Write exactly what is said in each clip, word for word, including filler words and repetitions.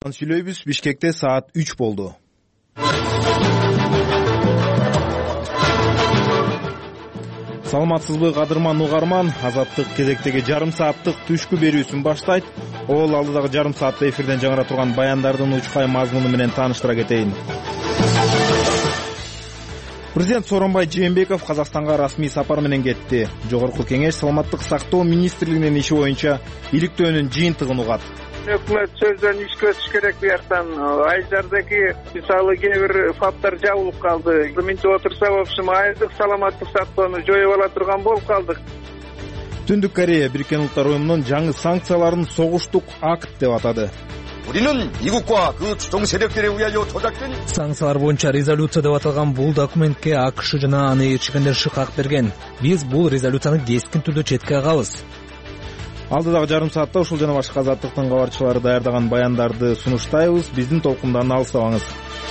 Сүйлөйбүз. Бишкекте саат үч болду. Саламатсызбы кадырман угарман, Азаттык кезектеги жарым сааттык түшкү берүүсүн баштайт. Ол алдыдагы жарым саатта эфирден жаңыра турган баяндардын учкай мазмуну менен тааныштыра кетейин. Президент Сооронбай Жээнбеков Казакстанга расмий сапар менен кетти. Жогорку кеңеш саламаттык сактоо министрлигинин иши боюнча иликтөөнүн жыйынтыгын угат. Өкмөт сөздөн ишке өтүш керек буяктан. Айжардагы мисалы кээ бир фактар жабылып калды. Мынтип отурса в общем айылдык саламаттык сактоону жоюп ала турган болуп калдык. Түндүк Корея Бириккен Улуттар уюмунун жаңы санкцияларын согуштук акт деп атады. 우리는 미국과 그 추종 세력들에 의하여 조작된 санкциялар боюнча резолюция деп аталган бул документке АКШ жана аны ээрчигендер шыкак берген. Биз бул резолюцияны кескин түрдө четке кагабыз. Алдыдагы жарым саатта ушул жана башка Азаттыктын кабарчылары даярдаган баяндарды сунуштайбыз. Биздин толкундан алыстабаңыз.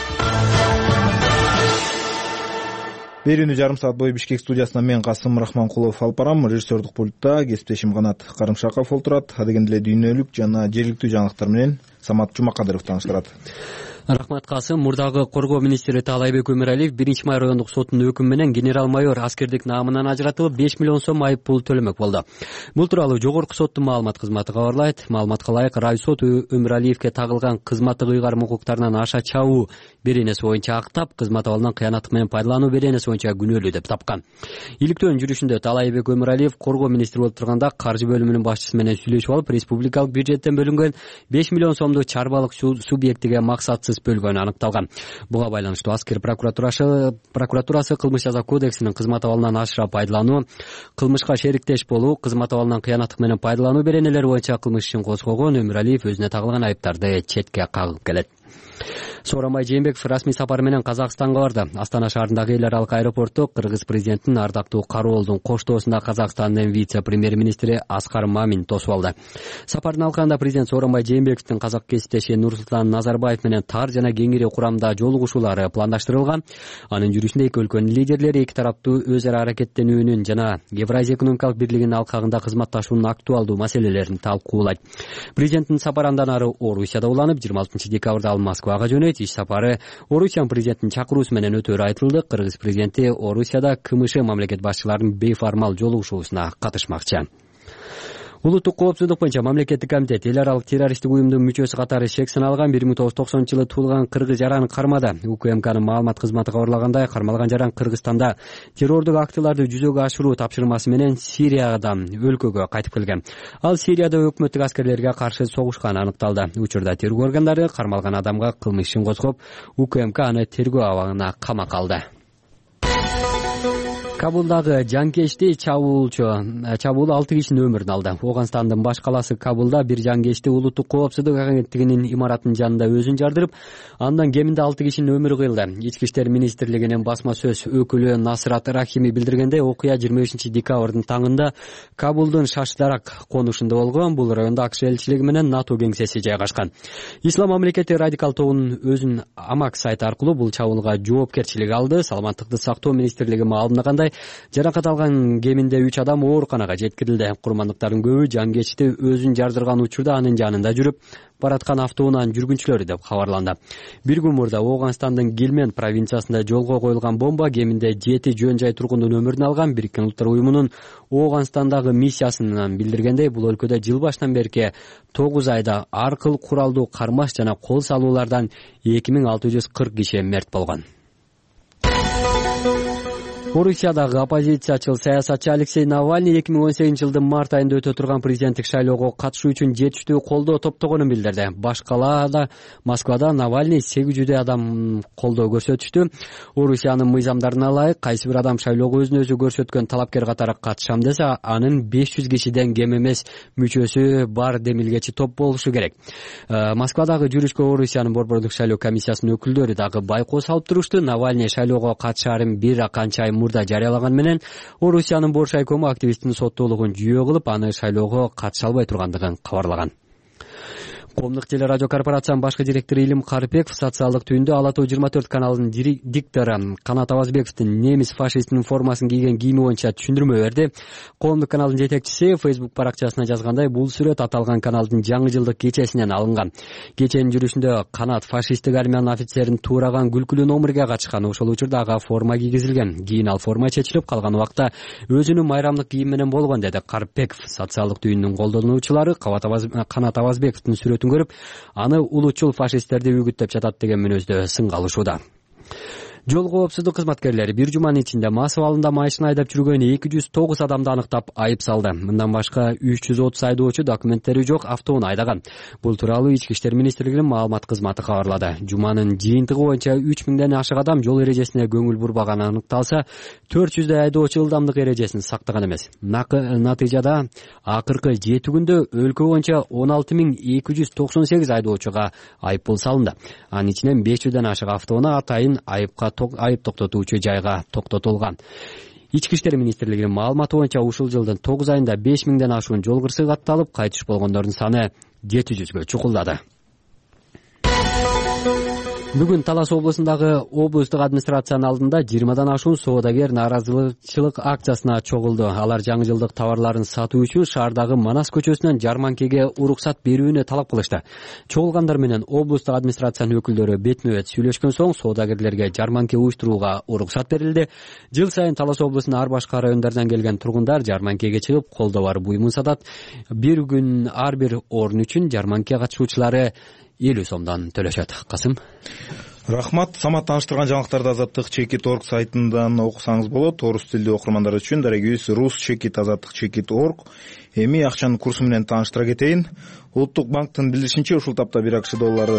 Берүүнү жарым саат бою Бишкек студиясынан мен Касым Рахманкулов алып барам. Режиссердук пультта кесиптешим Канат Карымшаков отурат. Адегенде эле дүйнөлүк жана жергиликтүү жаңылыктар менен Самат Жумакадыров тааныштырат. Рахмат Касым. Мурдагы коргоо министри Таалайбек Өмүралиев биринчи май райондук сотунун өкүмү менен генерал-майор аскердик наамынан ажыратылып беш миллион сом айып пул төлөмөк болду. Бул тууралуу жогорку соттун маалымат кызматы кабарлайт. Маалыматка ылайык райсот Өмүралиевке тагылган кызматтык ыйгарым укуктарынан аша чабуу беренеси боюнча актап, кызмат абалынан кыянаттык менен пайдалануу беренеси боюнча күнөөлүү деп тапкан. Иликтөөнүн жүрүшүндө Таалайбек Өмүралиев коргоо министри болуп турганда каржы бөлүмүнүн башчысы менен сүйлөшүп алып, республикалык бюджеттен бөлүнгөн беш миллион сомду чарбалык субъектиге максатсыз бөлгөнү аныкталган. Буга байланыштуу аскер прокуратурасы прокуратурасы кылмыш жаза кодексинин кызмат абалынан ашыра пайдалануу, кылмышка шериктеш болуу, кызмат абалынан кыянаттык менен пайдалануу беренелери боюнча кылмыш ишин козгогон. Өмүралиев өзүнө тагылган айыптарды четке кагып келет. Сооронбай Жээнбеков расмий сапар менен Казакстанга барды. Астана шаарындагы эл аралык аэропортто кыргыз президентин ардактуу Кароолдун коштоосунда Казакстандын вице-премьер-министри Аскар Мамин тосуп алды. Сапардын алкагында президент Сооронбай Жээнбековдун казак кесиптеши Нурсултан Назарбаев менен тар жана кеңири курамда жолугушуулары пландаштырылган. Анын жүрүшүндө эки өлкөнүн лидерлери эки тараптуу өз ара аракеттенүүнүн жана Евразия экономикалык бирлигинин алкагында кызматташуунун актуалдуу маселелерин талкуулайт. Президенттин сапары андан ары Орусияда уланып, жыйырма алтынчы декабрда ал Москвага жөнөйт. Иш сапары Орусиянын президентинин чакыруусу менен өтөөрү айтылды. Кыргыз президенти Орусияда КМШ мамлекет башчыларынын бейформал жолугушуусуна катышмакчы. Улуттук коопсуздук боюнча мамлекеттик комитет эл аралык террористтик уюмдун мүчөсү катары шек саналган бир миң тогуз жүз токсонунчу жылы туулган кыргыз жараны кармады. УКМКнын маалымат кызматы кабарлагандай, кармалган жаран Кыргызстанда террордук актыларды жүзөгө ашыруу тапшырмасы менен Сириядан өлкөгө кайтып келген. Ал Сирияда өкмөттүк аскерлерге каршы согушканы аныкталды. Учурда тергөө органдары кармалган адамга кылмыш ишин козгоп, УКМК аны тергөө абагына камакка алды. Кабулдагы жанкечти чабуулчу чабуул алты кишинин өмүрүн алды. Ооганстандын баш калаасы Кабулда бир жанкечти улуттук коопсуздук агенттигинин имаратынын жанында өзүн жардырып, андан кеминде алты кишинин өмүрү кыйылды. Ички иштер министрлигинин басма сөз өкүлү Насрат Рахими билдиргендей, окуя жыйырма бешинчи декабрдын таңында Кабулдун Шашдарак конушунда болгон. Бул райондо АКШ элчилиги менен НАТО кеңсеси жайгашкан. Ислам мамлекети радикал тобунун өзүн Амак сайты аркылуу бул чабуулга жоопкерчилик алды. Саламаттыкты сактоо министрлиги маалымдагандай, жаракат алган кеминде үч адам ооруканага жеткирилди. Курмандыктардын көбү жанкечти өзүн жардырган учурда анын жанында жүрүп бараткан автоунаанын жүргүнчүлөрү деп кабарланды. Бир күн мурда Ооганстандын Гилмен провинциясында жолго коюлган бомба кеминде жети жөн жай тургундун өмүрүн алган. Бириккен Улуттар уюмунун Ооганстандагы миссиясынан билдиргендей, бул өлкөдө жыл башынан берки тогуз айда аркыл куралдуу кармаш жана кол салуулардан эки миң алты жүз кырк киши мерт болгон. Орусиядагы оппозициячыл саясатчы Алексей Навальный эки миң он сегизинчи жылдын март айында өтө турган президенттик шайлоого катышуу үчүн жетиштүү колдоо топтогонун билдирди. Баш калаада Москвада Навальный сегиз жүздөй адам колдоо көрсөтүштү. Орусиянын мыйзамдарына ылайык, кайсы бир адам шайлоого өзүн өзү көрсөткөн талапкер катары катышам десе, анын беш жүз кишиден кем эмес мүчөсү бар демилгечи топ болушу керек. Москвадагы жүрүшкө Орусиянын борбордук шайлоо комиссиясынын өкүлдөрү дагы байкоо салып турушту. Навальный шайлоого катышаарын бир канча ай мурда жарыялаган менен Орусиянын бош айкому активисттин соттуулугун жүйө кылып, аны шайлоого катыша албай тургандыгын кабарлаган. Коомдук теле радио корпорациянын башкы директору Илим Карыпеков социалдык түйүндө Ала Тоо жыйырма төрт каналынын диктору Канат Абазбековдун немис фашистинин формасын кийген кийими боюнча түшүндүрмө берди. Коомдук каналдын жетекчиси Facebook баракчасына жазгандай, бул сүрөт аталган каналдын жаңы жылдык кечесинен алынган. Кеченин жүрүшүндө Канат фашисттик армиянын офицерин туураган күлкүлүү номерге качкан. Ошол учурда ага форма кийгизилген. Кийин ал форма чечилип, калган убакта өзүнүн майрамдык кийим менен болгон, деди Карыпеков. Социалдык түйүндүн колдонуучулары Канат Абазбековдун сүрөтүн көрүп, аны улутчул фашисттерди үгүттөп жатат деген мүнөздө сынга алышууда. Жол коопсуздук кызматкерлери бир жуманын ичинде мас абалында машина айдап жүргөн эки жүз тогуз адамды аныктап айып салды. Мындан башка үч жүз отуз айдоочу документтери жок автоунаа айдаган. Бул тууралуу Ички иштер министрлигинин маалымат кызматы кабарлады. Жуманын жыйынтыгы боюнча үч миңден ашык адам жол эрежесине көңүл бурбаганы аныкталса, төрт жүздөй айдоочу ылдамдык эрежесин сактаган эмес. Натыйжада акыркы жети күндө өлкө боюнча он алты миң эки жүз токсон сегиз айдоочуга айыппул салынды. Анын ичинен беш жүздөн ашык автоунаа атайын айыпка айып токтотуучу жайга токтотулган. Ички иштер министрлигинин маалыматы боюнча ушул жылдын тогуз айында беш миңден ашуун жол кырсыгы катталып, кайтыш болгондордун саны жети жүзгө чукулдады. Бүгүн Талас облусундагы облустук администрациянын алдында жыйырмадан ашуун соодагер нааразычылык акциясына чогулду. Алар жаңы жылдык товарларын сатуу үчүн шаардагы Манас көчөсүнөн жарманкеге уруксат берүүнү талап кылышты. Чогулгандар менен облустук администрациянын өкүлдөрү бетме бет сүйлөшкөн соң соодагерлерге жарманке уюштурууга уруксат берилди. Жыл сайын Талас облусунун ар башка райондордон келген тургундар жарманкеге чыгып колдо бар буюмун сатат. Бир күн ар бир орун үчүн жарманке катышуучулары элүү сомдон төлөшөт. Касым. Рахмат. Самат тааныштырган жаңылыктарды Азаттык чекит точка орг сайтынан окусаңыз болот. Орус тилдүү окурмандар үчүн дарегибиз рус чекит азаттык чекит точка орг. Эми акчанын курсу менен тааныштыра кетейин. Улуттук банктын билдиришинче, ушул тапта бир акш доллары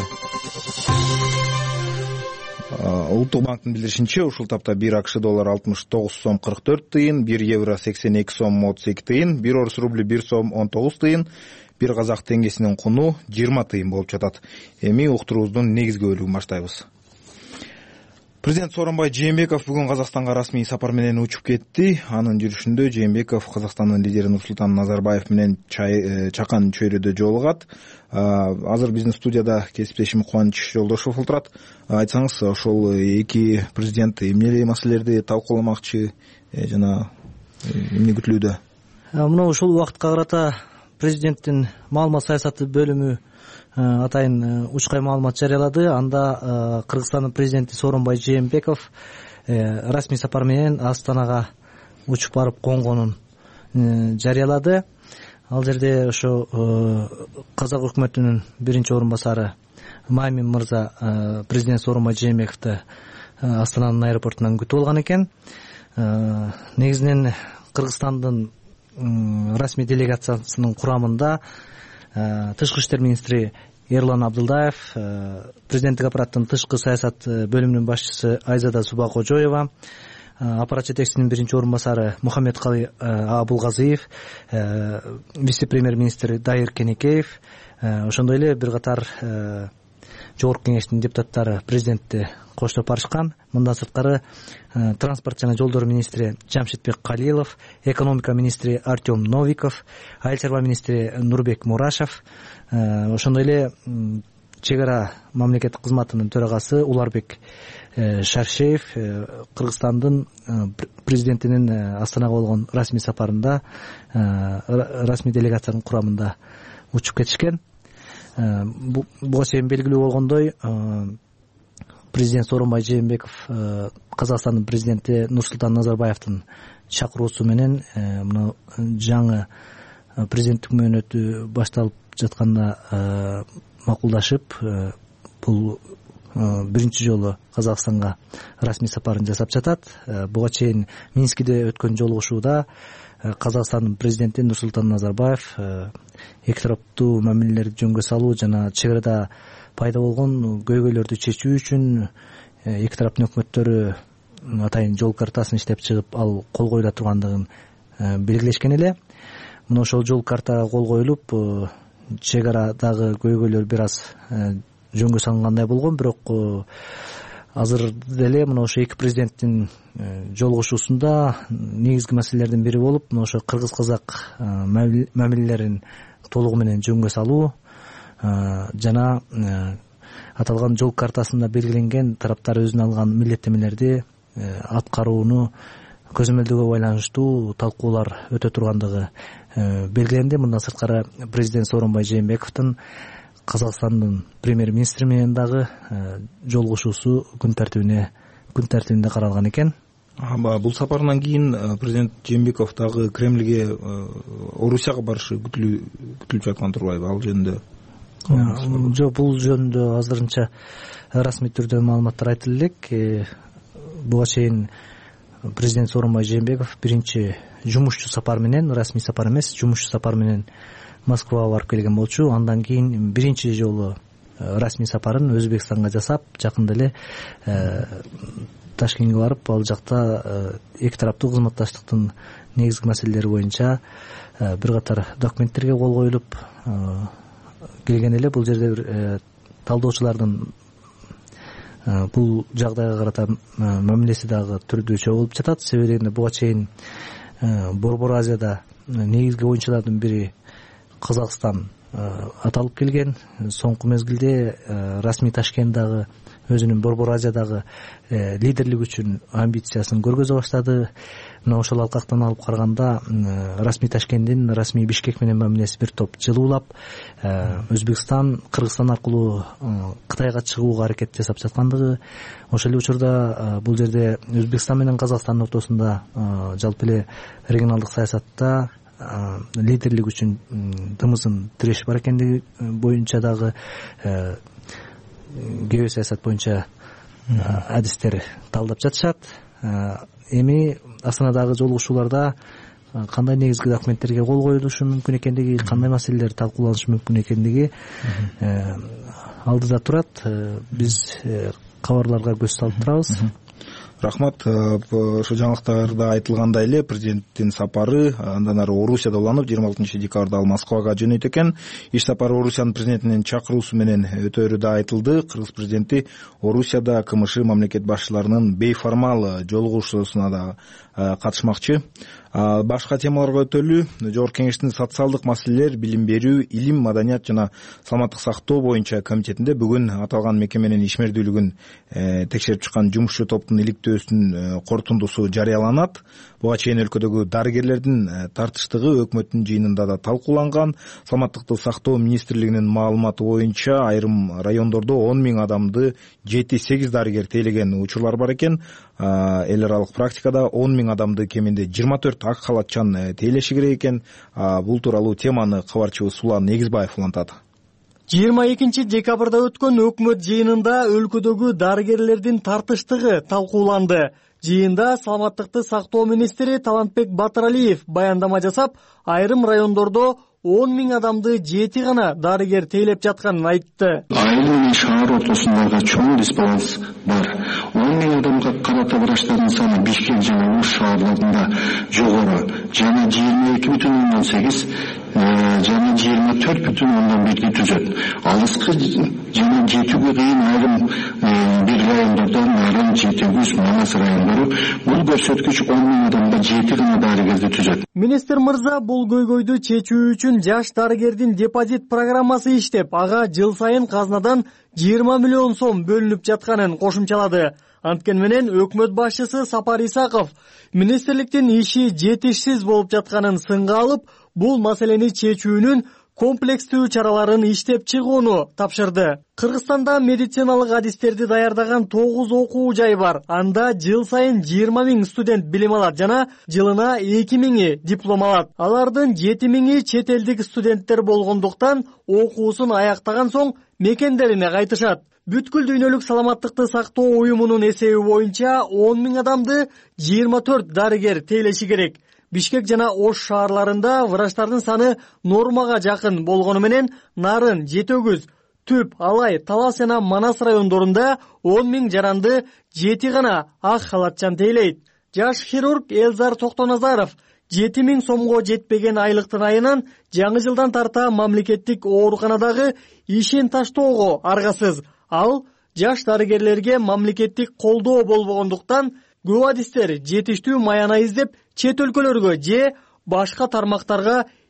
Улуттук банктын билдиришинче, ушул тапта бир акш доллары алтымыш тогуз сом кырк төрт тыйын, бир евро сексен эки сом отуз эки тыйын, бир орус рубли бир сом он тогуз тыйын, бир казак теңгесинин куну жыйырма тыйын болуп жатат. Эми уктуруубуздун негизги бөлүгүн баштайбыз. Президент Сооронбай Жээнбеков бүгүн Казакстанга расмий сапар менен учуп кетти. Анын жүрүшүндө Жээнбеков Казакстандын лидери Нурсултан Назарбаев менен чакан чөйрөдө жолугат. Азыр биздин студияда кесиптешим Кубаныч Жолдошов отурат. Айтсаңыз, ошол эки президент эмне маселелерди талкууламакчы, жана эмне күтүлүүдө? Мына ушул убакытка карата президенттин маалымат саясаты бөлүмү атайын учкай маалымат жарыялады. Анда Кыргызстандын президенти Сооронбай Жээнбеков расмий сапар менен Астанага учуп барып конгонун жарыялады. Ал жерде ошо казак өкмөтүнүн биринчи орун басары Маймин мырза президент Сооронбай Жээнбековду Астананын аэропортунан күтүп алган экен. Негизинен Кыргызстандын расмий делегациясынын курамында тышкы иштер министри Эрлан Абдылдаев, президенттик аппараттын тышкы саясат бөлүмүнүн башчысы Айзада Субакожоева, аппарат жетекчисинин биринчи орун басары Мухаммедкалый Абулгазиев, вице-премьер-министр Дайыр Кенекеев, ошондой эле бир катар жогорку кеңештин депутаттары президентти коштоп барышкан. Мындан сырткары транспорт жана жолдор министри Жамшитбек Калилов, экономика министри Артем Новиков, айыл чарба министри Нурбек Мурашев, ошондой эле чек ара мамлекеттик кызматынын төрагасы Уларбек Шаршеев Кыргызстандын президентинин Астанага болгон расмий сапарында расмий делегациянын курамында учуп кетишкен. Буга чейин белгилүү болгондой, президент Сооронбай Жээнбеков Казакстандын президенти Нурсултан Назарбаевдин чакыруусу менен мына жаңы президенттик мөөнөтү башталып жатканда макулдашып, бул биринчи жолу Казакстанга расмий сапарын жасап жатат. Буга чейин Минскиде өткөн жолугушууда Казакстандын президенти Нурсултан Назарбаев эки тараптуу мамилелерди жөнгө салуу жана чек арада пайда болгон көйгөйлөрдү чечүү үчүн эки тараптын өкмөттөрү атайын жол картасын иштеп чыгып, ал кол коюла тургандыгын белгилешкен эле. Мына ошол жол картага кол коюлуп, чек арадагы көйгөйлөр бир аз жөнгө салынгандай болгон, бирок азыр деле мына ошо эки президенттин жолугушуусунда негизги маселелердин бири болуп, мына ошо кыргыз-казак мамилелерин толугу менен жөнгө салуу, жана аталган жол картасында белгиленген тараптар өзүнө алган милдеттемелерди аткарууну көзөмөлдөөгө байланыштуу талкуулар өтө тургандыгы белгиленди. Мындан сырткары президент Сооронбай Жээнбековдун Казакстандын премьер-министри менен дагы жолугушуусу күн тартибине күн тартибинде каралган экен. Бул сапарынан кийин президент Жээнбеков дагы Кремльге Орусияга барышы күтүлүп жаткан турбайбы? Ал жөнүндө жок, бул жөнүндө азырынча расмий түрдө маалыматтар айтылып элек. Буга чейин президент Сооронбай Жээнбеков биринчи жумушчу сапар менен, расмий сапар эмес, жумушчу сапар менен Москвага барып келген болчу. Андан кийин биринчи жолу расмий сапарын Өзбекстанга жасап, жакында эле Ташкентке барып, ал жакта эки тараптуу кызматташтыктын негизги маселелери боюнча бир катар документтерге кол коюлуп келген эле. Бул жерде бир талдоочулардын бул жагдайга карата мамилеси дагы түрдүүчө болуп жатат. Себеби буга чейин Борбор Азияда негизги оюнчулардын бири Казакстан аталып келген. Соңку мезгилде расмий Ташкент дагы өзүнүн Борбор Азиядагы лидерлик үчүн амбициясын көргөзө баштады. Мына ошол алкактан алып караганда расмий Ташкенттин расмий Бишкек менен мамилеси бир топ жылуулап, Өзбекстан, Кыргызстан аркылуу Кытайга чыгууга аракет жасап жаткандыгы. Ошол эле учурда бул жерде Өзбекстан менен Казакстандын ортосунда жалпы эле регионалдык саясатта лидерлик үчүн дымызын тиреши бар экендиги боюнча дагы геосаясат боюнча адистер талдап жатышат. Эми Астанадагы жолугушууларда кандай негизги документтерге кол коюлушу мүмкүн экендиги, кандай маселелер талкууланышы мүмкүн экендиги алдыда турат. Биз кабарларга көз салып турабыз. Рахмат. Ошо жаңылыктарда айтылгандай эле президенттин сапары андан ары Орусияда уланып, жыйырма алтынчы декабрда ал Москвага жөнөйт экен. Иш сапары Орусиянын президентинин чакыруусу менен өтөөрү да айтылды. Кыргыз президенти Орусияда КМШ мамлекет башчыларынын бейформал жолугушуусуна да катышмакчы. Башка темаларга өтөлү. Жогорку Кеңештин социалдык маселелер, билим берүү, илим, маданият жана саламаттык сактоо боюнча комитетинде бүгүн аталган мекеменин ишмердүүлүгүн текшерип чыккан жумушчу топтун иликтөөсүнүн корутундусу жарыяланат. Буга чейин өлкөдөгү дарыгерлердин тартыштыгы өкмөттүн жыйынында да талкууланган. Саламаттыкты сактоо министрлигинин маалыматы боюнча айрым райондордо он миң адамды жети сегиз дарыгер тейлеген учурлар бар экен. Эл аралык практикада он миң адамды кеминде жыйырма төрт ак халатчан тейлеши керек экен. Бул тууралуу теманы кабарчыбыз Сулан Негизбаев улантат. жыйырма экинчи декабрда өткөн өкмөт жыйынында өлкөдөгү дарыгерлердин тартыштыгы талкууланды. Жыйында саламаттыкты сактоо министри Талантбек Батыралиев баяндама жасап, айрым райондордо он миң адамды жети гана дарыгер тейлеп жатканын айтты. Айыл менен шаар ортосундагы чоң дисбаланс бар. он миң адамга карата врачтардын саны Бишкек жана Уш шаарларында жогору, жана жыйырма эки бүтүн ондон сегиз жана жыйырма төрт бүтүн ондон бирди түзөт. Алыскы жана жетүүгө кыйын айрым бир райондордон Нарын, Жетегүз, Манас райондору бул көрсөткүч он миң адамда жети гана дарыгерди түзөт. Министр мырза бул көйгөйдү чечүү үчүн жаш дарыгердин депозит программасы иштеп, ага жыл сайын казнадан жыйырма миллион сом бөлүнүп жатканын кошумчалады. Анткени менен өкмөт башчысы Сапар Исаков министрликтин иши жетишсиз болуп жатканын сынга алып, бул маселени чечүүнүн комплекстүү чараларын иштеп чыгууну тапшырды. Кыргызстанда медициналык адистерди даярдаган тогуз окуу жай бар. Анда жыл сайын жыйырма миң студент билим алат жана жылына эки миңи диплом алат. Алардын жети миңи чет элдик студенттер болгондуктан окуусун аяктаган соң мекендерине кайтышат. Бүткүл дүйнөлүк саламаттыкты сактоо уюмунун эсеби боюнча он миң адамды жыйырма төрт дарыгер тейлеши керек. Бишкек жана Ош шаарларында врачтардын саны нормага жакын болгону менен Нарын, Жетегүз, Түп, Алай, Талас жана Манас райондорунда он миң жаранды жети гана ак халатчан тейлейт. Жаш хирург Элзар Токтоназаров жети миң сомго жетпеген айлыктын айынан жаңы жылдан тарта мамлекеттик ооруканадагы ишин таштоого аргасыз. Ал жаш дарыгерлерге мамлекеттик колдоо болбогондуктан көп адистер жетиштүү маяна издеп чет өлкөлөргө же башка тармактарга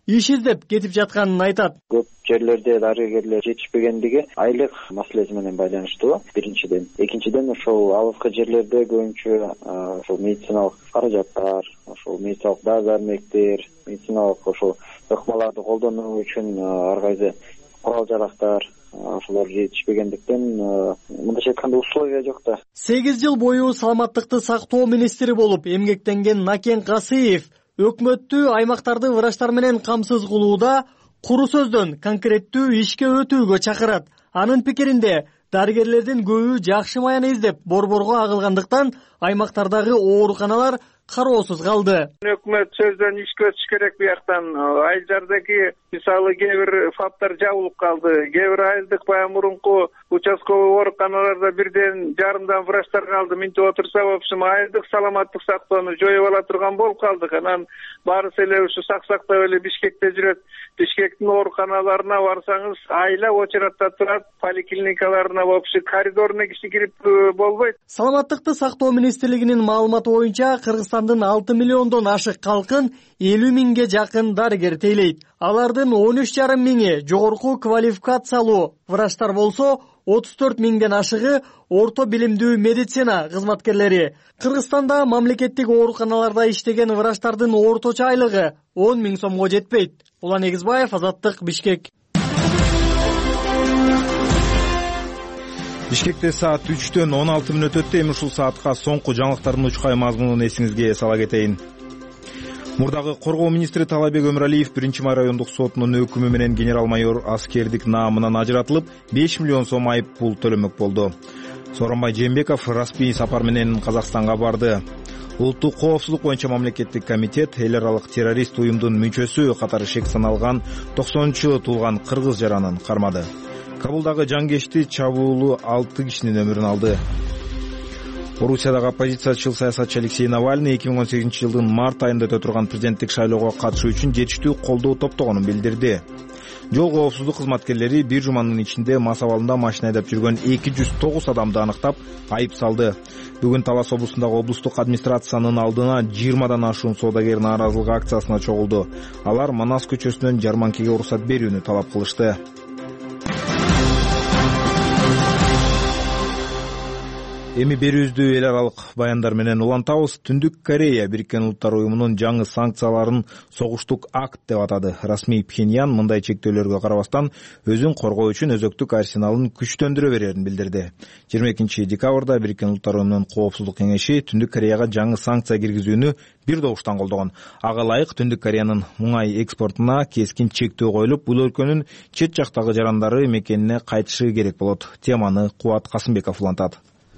иш издеп кетип жатканын айтат. Көп жерлерде дарыгерлер жетишпегендиги айлык маселеси менен байланыштуу биринчиден. Экинчиден ошол алыскы жерлерде көбүнчө ошол медициналык каражаттар, ошол медициналык дары-дармектер, медициналык ошол ыкмаларды колдонуу үчүн ар кайсы курал жарактар ошолор жетишпегендиктен мындайча айтканда условия жок да. сегиз жыл бою саламаттыкты сактоо министри болуп эмгектенген Накен Касыев өкмөттү аймактарды врачтар менен камсыз кылууда куру сөздөн конкреттүү ишке өтүүгө чакырат. Анын пикиринде дарыгерлердин көбү жакшы маяны издеп борборго агылгандыктан аймактардагы ооруканалар кароосуз калды. Өкмөт сөздөн ишке өтүш керек бияктан. Айылдардагы мисалы кээ бир фаптар жабылып калды. Кээ бир айылдык баягы мурунку участковый ооруканаларда бирден жарымдан врачтар калды. Минтип отурса, в общем, айылдык саламаттык сактоону жоюп ала турган болуп калдык. Анан баарысы эле ушу сак-сактап эле Бишкекте жүрөт. Бишкектин ооруканаларына барсаңыз, айла очередде турат, поликлиникаларына вообще коридоруна киши кирип болбойт. Саламаттыкты сактоо министрлигинин маалыматы боюнча Кыргызстандын алты миллиондон ашык калкын элүү миңге жакын дарыгер тейлейт. Алардын он үч жарым миңи жогорку квалификациялуу врачтар болсо, отуз төрт миңден ашыгы орто билимдүү медицина кызматкерлери. Кыргызстанда мамлекеттик ооруканаларда иштеген врачтардын орточо айлыгы он миң сомго жетпейт. Улан Эгизбаев, Азаттык, Бишкек. Бишкекте саат үчтөн он алты мүнөт өттү. Эми ушул саатка соңку жаңылыктардын учкай мазмунун эсиңизге сала кетейин. Мурдагы коргоо министри Таалайбек Өмүралиев биринчи май райондук сотунун өкүмү менен генерал-майор аскердик наамынан ажыратылып, беш миллион сом айып пул төлөмөк болду. Сооронбай Жээнбеков расмий сапар менен Казакстанга барды. Улуттук коопсуздук боюнча мамлекеттик комитет эл аралык террорист уюмдун мүчөсү катары шек саналган токсонунчу жылы туулган кыргыз жаранын кармады. Кабулдагы жангечти чабуулу алты кишинин өмүрүн алды. Орусиядагы оппозициячыл саясатчы Алексей Навальный эки миң он сегизинчи жылдын март айында өтө турган президенттик шайлоого катышуу үчүн жетиштүү колдоо топтогонун билдирди. Жол коопсуздук кызматкерлери бир жуманын ичинде мас абалында машина айдап жүргөн эки жүз тогуз адамды аныктап, айып салды. Бүгүн Талас облусундагы облустук администрациянын алдына жыйырмадан ашуун соодагер нааразылык акциясына чогулду. Алар Манас көчөсүнөн жарманкеге уруксат берүүнү талап кылышты. Эми берүүбүздү эл аралык баяндар менен улантабыз. Түндүк Корея Бириккен Улуттар уюмунун жаңы санкцияларын согуштук акт деп атады. Расмий Пхеньян мындай чектөөлөргө карабастан өзүн коргоо үчүн өзөктүк арсеналын күчтөндүрө берерин билдирди. жыйырма экинчи декабрда Бириккен Улуттар уюмунун коопсуздук кеңеши Түндүк Кореяга жаңы санкция киргизүүнү бир добуштан колдогон. Ага ылайык Түндүк Кореянын муңай экспортуна кескин чектөө коюлуп, бул өлкөнүн чет жактагы жарандары мекенине кайтышы керек болот. Теманы Кубат Касымбеков улантат.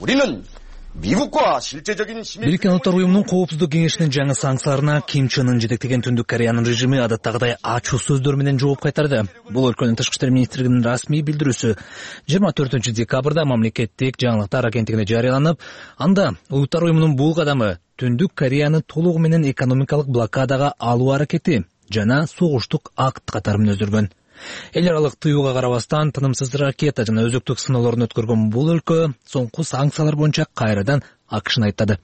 Бириккен Улуттар уюмунун коопсуздук кеңешинин жаңы санкцияларына Ким Чен Ын жетектеген Түндүк Кореянын режими адаттагыдай ачуу сөздөр менен жооп кайтарды. Бул өлкөнүн тышкы иштер министрлигинин расмий билдирүүсү жыйырма төртүнчү декабрда мамлекеттик жаңылыктар агенттигине жарыяланып, анда Улуттар уюмунун бул кадамы Түндүк Кореяны толугу менен экономикалык блокадага алуу аракети жана согуштук акт катары мүнөздөргөн. Эл аралык тыюуга карабастан тынымсыз ракета жана өзөктүк сыноолорун өткөргөн бул өлкө соңку санкциялар боюнча кайрадан акышын айттады.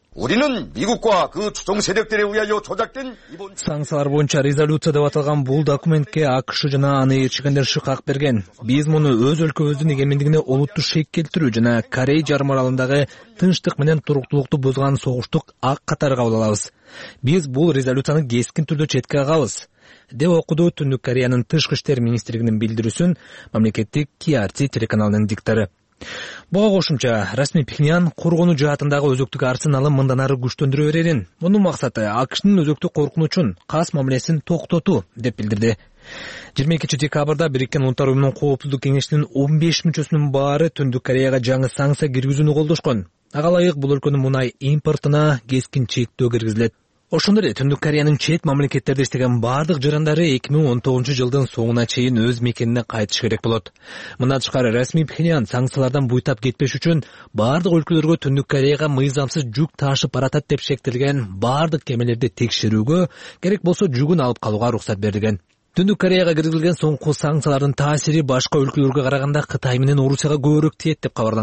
Санкциялар боюнча резолюция деп аталган бул документке АКШ жана аны ээрчигендер шыкак берген. Биз муну өз өлкөбүздүн эгемендигине олуттуу шек келтирүү жана Корей жарым аралындагы тынчтык менен туруктуулукту бузган согуштук акт катары кабыл алабыз. Биз бул резолюцияны кескин түрдө четке кагабыз, деп окуду Түндүк Кореянын тышкы иштер министрлигинин билдирүүсүн мамлекеттик Ки Ар Ти телеканалынын диктору. Буга кошумча Расмий Пхеньян коргонуу жаатындагы өзөктүк арсеналын мындан ары күчтөндүрө берерин, мунун максаты АКШнын өзөктүк коркунучун, кас мамилесин токтотуу деп билдирди. жыйырма экинчи декабрда Бириккен Улуттар уюмунун коопсуздук кеңешинин он беш мүчөсүнүн баары Түндүк Кореяга жаңы санкция киргизүүнү колдошкон. Ага ылайык бул өлкөнүн мунай импортуна кескин чектөө киргизилет. Ошондой эле Түндүк Кореянын чет мамлекеттерде иштеген бардык жарандары эки миң он тогузунчу жылдын соңуна чейин өз мекенине кайтыш керек болот. Мындан тышкары Расмий Пхеньян санкциялардан буйтап кетпеш үчүн бардык өлкөлөргө Түндүк Кореяга мыйзамсыз жүк ташып баратат деп шектелген бардык кемелерди текшерүүгө, керек болсо жүгүн алып калууга уруксат берилген. Түндүк Кореяга киргизилген соңку санкциялардын таасири башка өлкөлөргө караганда Кытай менен Орусияга көбүрөөк тиет деп кабарланган.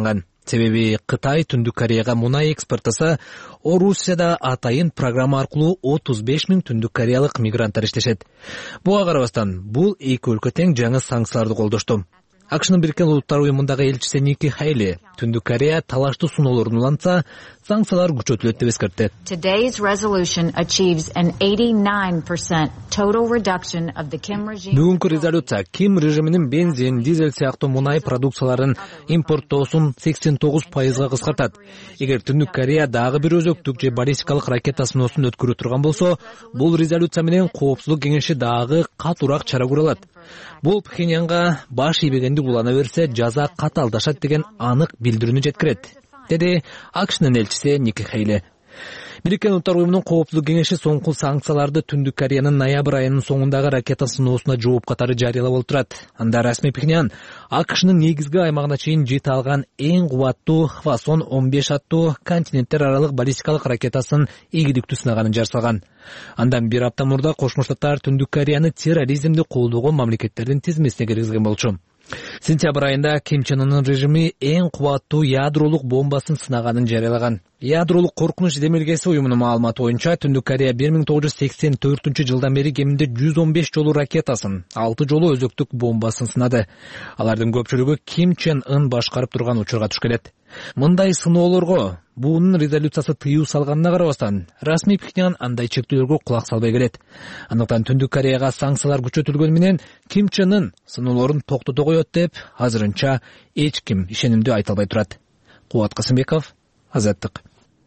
Себеби Кытай Түндүк Кореяга мунай экспорттаса, Орусияда атайын программа аркылуу отуз беш миң Түндүк Кореялык мигранттар иштешет. Буга карабастан, бул эки өлкө тең жаңы санкцияларды колдошту. АКШнын Бириккен Улуттар уюмундагы элчиси Ники Хейли Түндүк Корея талаштуу суноолорун улантса, санкциялар күчөтүлөт деп эскертти. Today's resolution achieves an eighty-nine percent total reduction of the Kim regime. Бүгүнкү резолюция Ким режиминин бензин, дизель сыяктуу мунай продукцияларын импорттоосун сексен тогуз пайызга кыскартат. Эгер Түндүк Корея дагы бир өзөктүк же баллистикалык ракета сыноосун өткөрө турган болсо, бул резолюция менен Коопсуздук кеңеши дагы катуураак чара көрө алат. Бул Пхеньянга баш ийбегенди улана берсе, жаза каталдашат деген анык билдирүүнү жеткирет, деди АКШнын элчиси Ники Хейли. Бириккен Улуттар уюмунун Коопсуздук кеңеши соңку санкцияларды Түндүк Кореянын ноябрь айынын соңундагы ракета сыноосуна жооп катары жарыялап олтурат. Анда расмий Пхеньян АКШнын негизги аймагына чейин жете алган эң кубаттуу Хвасон он беш аттуу континенттер аралык баллистикалык ракетасын ийгиликтүү сынаганын жарсалган. Андан бир апта мурда Кошмо Штаттар Түндүк Кореяны терроризмди колдогон мамлекеттердин тизмесине киргизген болчу. Сентябрь айында Ким Чен Ынын режими эң кубаттуу ядролук бомбасын сынаганын жарыялаган. Ядролук коркунуч демилгеси уюмунун маалыматы боюнча Түндүк Корея бир миң тогуз жүз сексен төртүнчү жылдан бери кеминде жүз он беш жолу ракетасын, алты жолу өзөктүк бомбасын сынады. Алардын көпчүлүгү Ким Чен Ын башкарып турган учурга туш келет. Мындай сыноолорго буунун резолюциясы тыюу салганына карабастан, расмий Пхеньян андай чектөөлөргө кулак салбай келет. Андыктан Түндүк Кореяга санкциялар күчөтүлгөн менен Ким Чен Ын сыноолорун токтото коет деп азырынча эч ким ишенимдүү айта албай турат. Кубат Касымбеков, Азаттык.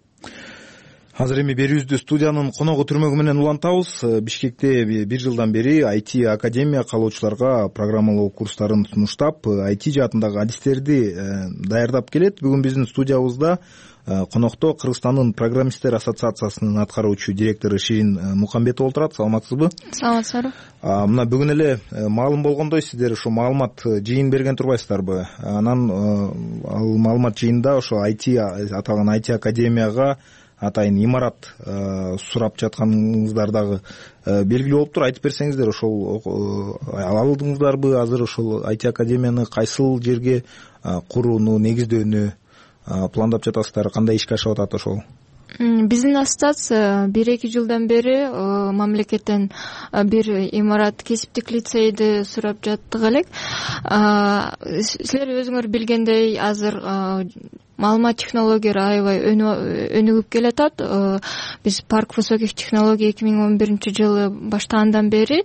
Азыр эми берүүбүздү студиянын коногу түрмөгү менен улантабыз. Бишкекте бир жылдан бери ай ти академия каалоочуларга программалоо курстарын сунуштап, ай ти жаатындагы адистерди даярдап келет. Бүгүн биздин студиябызда конокто Кыргызстандын программисттер ассоциациясынын аткаруучу директору Ширин Мукамбетова олтурат. Саламатсызбы? Саламатсызбы. Мына бүгүн эле маалым болгондой, сиздер ошо маалымат жыйын берген турбайсыздарбы? Анан ал маалымат жыйында ошо ай ти аталган ай ти академияга атайын имарат сурап жатканыңыздар дагы белгилүү болуптур. Айтып берсеңиздер, ошол алдыңыздарбы? Азыр ошол ай ти академияны кайсыл жерге курууну, негиздөөнү пландап жатасыздар? Кандай ишке ашып атат ошол? Биздин ассоциация бир эки жылдан бери мамлекеттен бир имарат, кесиптик лицейди сурап жаттык элек. Силер өзүңөр билгендей, азыр маалымат технологиялары аябай өнүгүп келатат. Биз парк высоких технологий эки миң он биринчи жылы баштагандан бери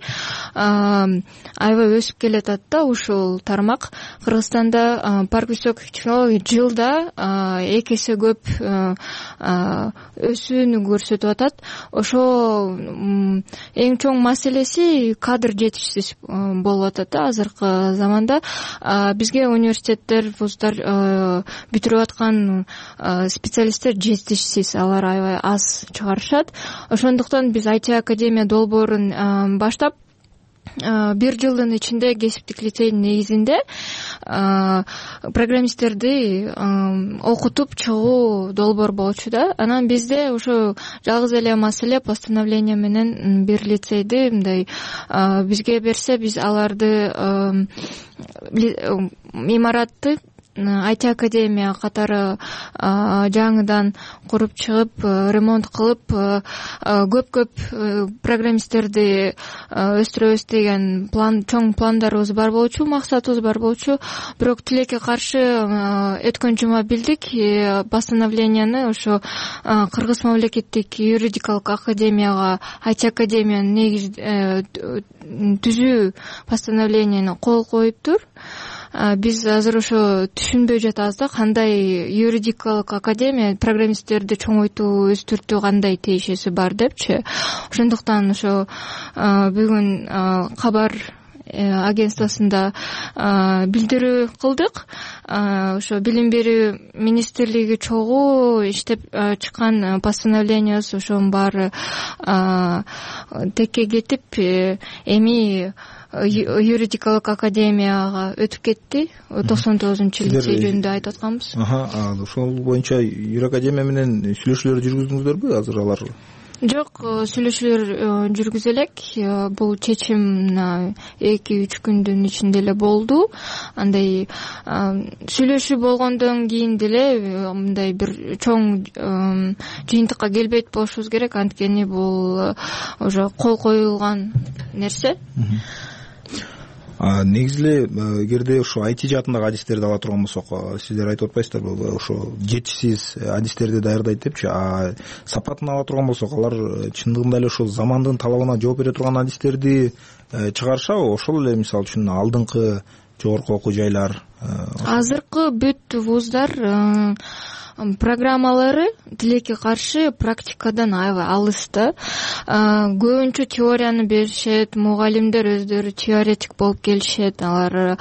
аябай өсүп келатат да ушул тармак. Кыргызстанда парк высоких технологий жылда эки эсе көп өсүүнү көрсөтүп атат. Ошо эң чоң маселеси кадр жетишсиз болуп атат да азыркы заманда. Бизге университеттер, вуздар бүтүрүп аткан специалисттер жетишсиз, алар аябай аз чыгарышат. Ошондуктан биз ай ти академия долбоорун баштап бир жылдын ичинде кесиптик лицейдин негизинде программисттерди окутуп чыгуу долбоор болчу да. Анан бизде ошо жалгыз эле маселе постановление менен бир лицейди мындай бизге берсе, биз аларды имаратты ай ти академия катары жаңыдан куруп чыгып, ремонт кылып, көп-көп программисттерди өстүрөбүз деген план, чоң пландарыбыз бар болчу, максатыбыз бар болчу. Бирок тилекке каршы өткөн жума билдик, постановленияны ошо Кыргыз мамлекеттик юридикалык академияга ай ти академиянын негиз түзүү постановленияны кол коюптур. Биз азыр ошо түшүнбөй жатабыз да, кандай юридикалык академия программисттерди чоңойтуу, өстүртүү кандай тиешеси бар депчи. Ошондуктан ошо бүгүн кабар агентствосунда билдирүү кылдык. Ошо билим берүү министрлиги чогуу иштеп чыккан постановлениясы ошонун баары текке кетип, эми юридикалык академияга өтүп кетти. токсон тогузунчу лицей жөнүндө айтып атканбыз. Ошол боюнча юракадемия менен сүйлөшүүлөр жүргүздүңүздөрбү? Азыр алар жок, сүйлөшүүлөр жүргүзө элек. Бул чечим мына эки үч күндүн ичинде эле болду. Андай сүйлөшүү болгондон кийин деле мындай бир чоң жыйынтыкка келбейт болушубуз керек, анткени бул уже кол коюлган нерсе. Негизи эле эгерде ошо айти жаатындагы адистерди ала турган болсок, сиздер айтып атпайсыздарбы, ошо жетишсиз адистерди даярдайт депчи. А сапатын ала турган болсок, алар чындыгында эле ошол замандын талабына жооп бере турган адистерди чыгарышабы? Ошол эле мисалы үчүн алдыңкы жогорку окуу жайлар, азыркы бүт вуздар программалары тилекке каршы практикадан аябай алыс да. Көбүнчө теорияны беришет, мугалимдер өздөрү теоретик болуп келишет. Алар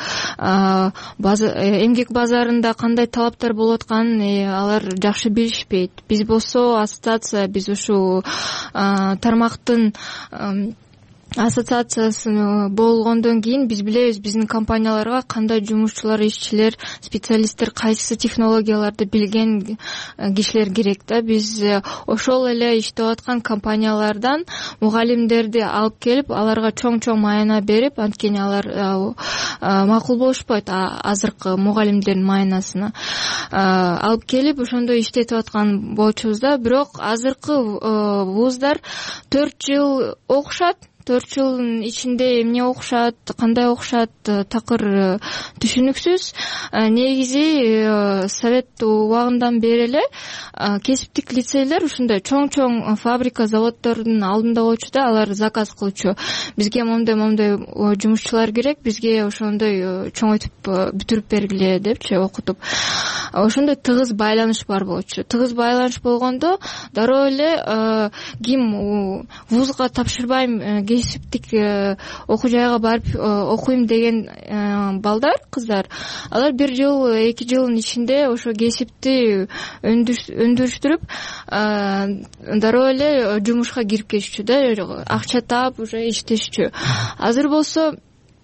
эмгек базарында кандай талаптар болуп атканын алар жакшы билишпейт. Биз болсо ассоциация, биз ушул тармактын ассоциациясы болгондон кийин биз билебиз биздин компанияларга кандай жумушчулар, ишчилер, специалисттер, кайсы технологияларды билген кишилер керек да. Биз ошол эле иштеп аткан компаниялардан мугалимдерди алып келип, аларга чоң-чоң майна берип, анткени алар макул болушпайт азыркы мугалимдердин майнасына. Алып келип ошондой иштетип аткан болчубуз да. Бирок азыркы вуздар төрт жыл окушат. төрт жылдын ичинде эмне окушат, кандай окушат, такыр түшүнүксүз. Негизи совет убагындан бери эле кесиптик лицейлер ушундай чоң-чоң фабрика, заводдордун алдында болчу да, алар заказ кылчу. Бизге мондой-мондой жумушчулар керек, бизге ошондой чоңойтуп бүтүрүп бергиле депчи, окутуп. Ошондой тыгыз байланыш бар болчу. Тыгыз байланыш болгондо дароо эле ким вузга тапшырбайм, кесиптик окуу жайга барып окуйм деген балдар, кыздар, алар бир жыл, эки жылдын ичинде ошо кесипти өндүрүштүрүп дароо эле жумушка кирип кетишчү да, акча таап уже иштешчү. Азыр болсо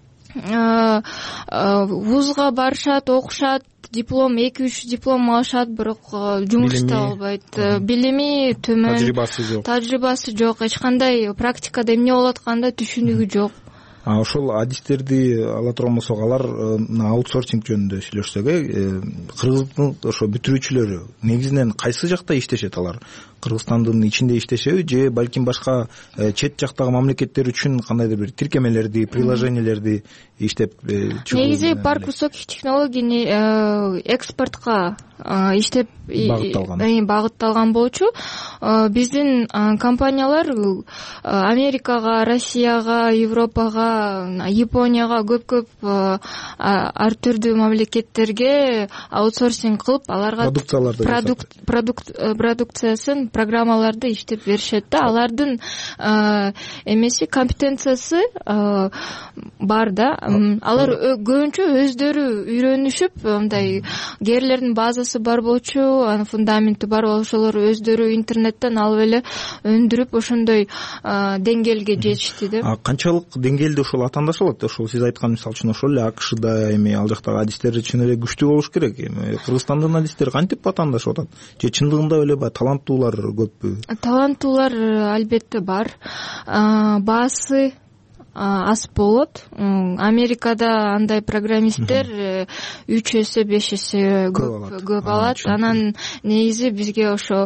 вузга барышат, окушат, диплом, эки үч диплом алышат, бирок жумуш таба албайт. Билими төмөн, тажрыйбасы жок. Тажрыйбасы жок, эч кандай практикада эмне болуп атканда түшүнүгү жок. А ошол адистерди ала турган болсок, алар аутсорсинг жөнүндө сүйлөшсөк, кыргыздын ошо бүтүрүүчүлөрү негизинен кайсы жакта иштешет? Алар Кыргызстандын ичинде иштешеби же балким башка чет жактагы мамлекеттер үчүн кандайдыр бир тиркемелерди, приложениелерди иштеп чыгуу? Негизи парк высоких технологий экспортко иштеп багытталган болчу. Биздин компаниялар Америкага, Россияга, Европага, Японияга, көп-көп ар түрдүү мамлекеттерге аутсорсинг кылып, аларга продукциясын, программаларды иштеп беришет да. Алардын эмеси, компетенциясы бар да. Алар көбүнчө өздөрү үйрөнүшүп, мындай кээрлердин базасы бар болчу, анын фундаменти бар, ошолор өздөрү интернеттен алып эле өндүрүп ошондой деңгээлге жетишти да. А канчалык деңгээлде ошол атаандашылат? Ошол сиз айткан мисалы үчүн ошол эле АКШда эми ал жактагы адистер чын эле күчтүү болуш керек. Эми Кыргызстандын адистери кантип атаандашып атат? Же чындыгында эле таланттуулар көппү? Таланттуулар албетте бар. Баасы аз болот. Америкада андай программисттер үч эсе, беш эсе көп алат. Анан негизи бизге ошо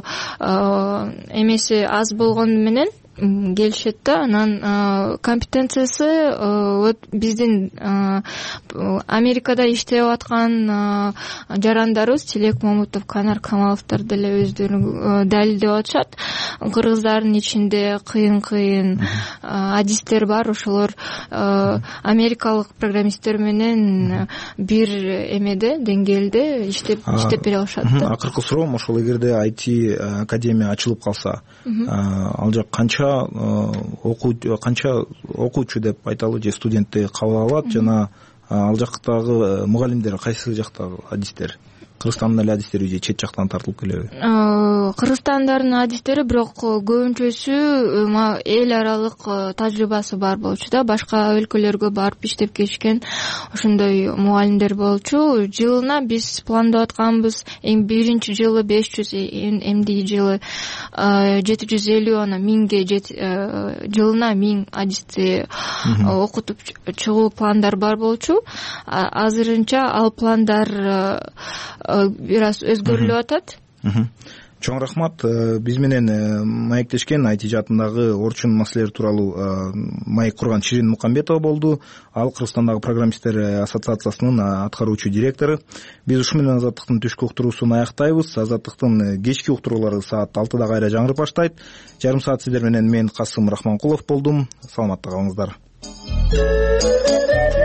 эмеси аз болгону менен келишет да. Анан компетенциясы биздин Америкада иштеп аткан жарандарыбыз Тилек Момутов, Канар Камаловдор деле өздөрү далилдеп атышат. Кыргыздардын ичинде кыйын-кыйын адистер бар, ошолор америкалык программисттер менен бир эмеде, деңгээлде иштеп иштеп бере алышат. Акыркы суроом ошол, эгерде ай ти академия ачылып калса, ал жак канча канча окуучу деп айталы, же студентти кабыл алат, жана ал жактагы мугалимдер кайсы жактагы адистер? кыргызстандын эле адистери же чет жактан тартылып келеби? Кыргызстандардын адистери бирок көбүнчөсү эл аралык тажрыйбасы бар болчу да, башка өлкөлөргө барып иштеп келишкен ошондой мугалимдер болчу. Жылына биз пландап атканбыз, эми биринчи жылы беш жүз, эмди жылы жети жүз элүү, анан миңге жылына миң адисти окутуп чыгуу пландар бар болчу. Азырынча ал пландар бир аз өзгөрүлүп атат. Чоң рахмат. Биз менен маектешкен айти жаатындагы орчун маселелери тууралуу маек курган Ширин Мукамбетова болду. Ал Кыргызстандагы программисттер ассоциациясынын аткаруучу директору. Биз ушу менен Азаттыктын түшкү уктуруусун аяктайбыз. Азаттыктын кечки уктуруулары саат алтыда кайра жаңырып баштайт. Жарым саат сиздер менен мен Касым Рахманкулов болдум. Саламатта калыңыздар.